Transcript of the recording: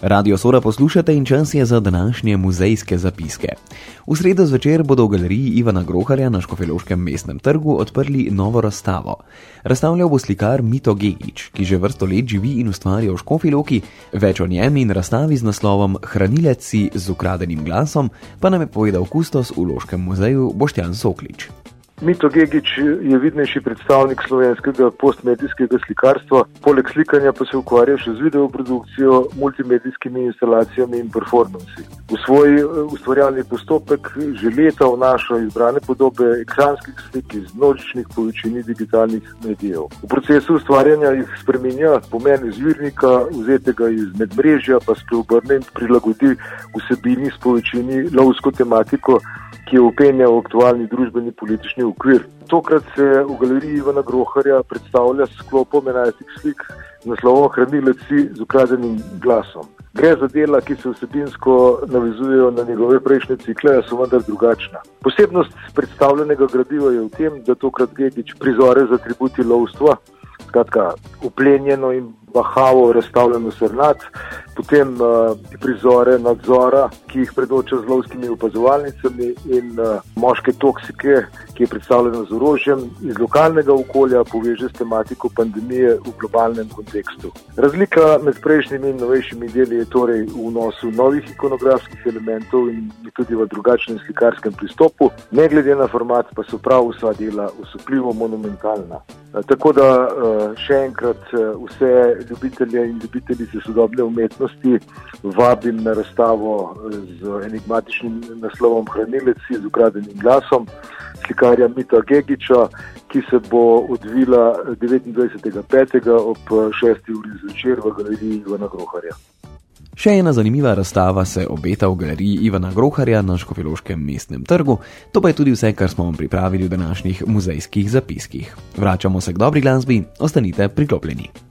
Radio Sora poslušate in čas je za današnje muzejske zapiske. V sredo zvečer bodo v galeriji Ivana Groharja na Škofjeloškem mestnem trgu odprli novo razstavo. Razstavljal bo slikar Mito Gegić, ki že vrsto let živi in ustvarja v Škofji Loki. Več o njem in razstavi z naslovom Hranilec si z ukradenim glasom pa nam je povedal kustos v Loškem muzeju Boštjan Soklič. Mito Gegić je vidnejši predstavnik slovenskega postmedijskega slikarstva, poleg slikanja pa se ukvarja še z videoprodukcijo, multimedijskimi instalacijami in performansi. V svoj ustvarjalni postopek že leta vnaša izbrane podobe ekranskih slik iz množičnih količin digitalnih medijev. V procesu ustvarjanja jih spreminja pomen izvirnika, vzetega iz medmrežja, pa spreobrne in prilagodi vsebini s povečini lovsko tematiko, ki je vpenja v aktualni družbeni politični okvir. Tokrat se v galeriji Ivana Groharja predstavlja s sklopom 11 slik z naslovom Hranilec si z ukradenim glasom. Gre za dela, ki se vsebinsko navezujejo na njegove prejšnje cikle, a so vendar drugačna. Posebnost predstavljenega gradiva je v tem, da tokrat Gegić prizore z atributi lovstva, skratka uplenjeno in bahavo razstavljeno srnat, potem prizore nadzora, ki jih predoča z lovskimi opazovalnicami in moške toksike, ki je predstavljeno z orožjem, iz lokalnega okolja poveže s tematiko pandemije v globalnem kontekstu. Razlika med prejšnjimi in novejšimi deli je torej v vnosu novih ikonografskih elementov in tudi v drugačnem slikarskem pristopu, ne glede na format pa so prav vsa dela osupljivo monumentalna. Tako da še enkrat vse ljubitelje in ljubiteljice sodobne umetnosti vabim na razstavo z enigmatičnim naslovom Hranilec si z ukradenim glasom slikarja Mita Gegića, ki se bo odvila 29.5. ob 6. uri zvečer v galeriji Ivana Groharja. Še ena zanimiva razstava se obeta v galeriji Ivana Groharja na Škofjeloškem mestnem trgu. To pa je tudi vse, kar smo vam pripravili v današnjih muzejskih zapiskih. Vračamo se k dobri glasbi, ostanite priklopljeni.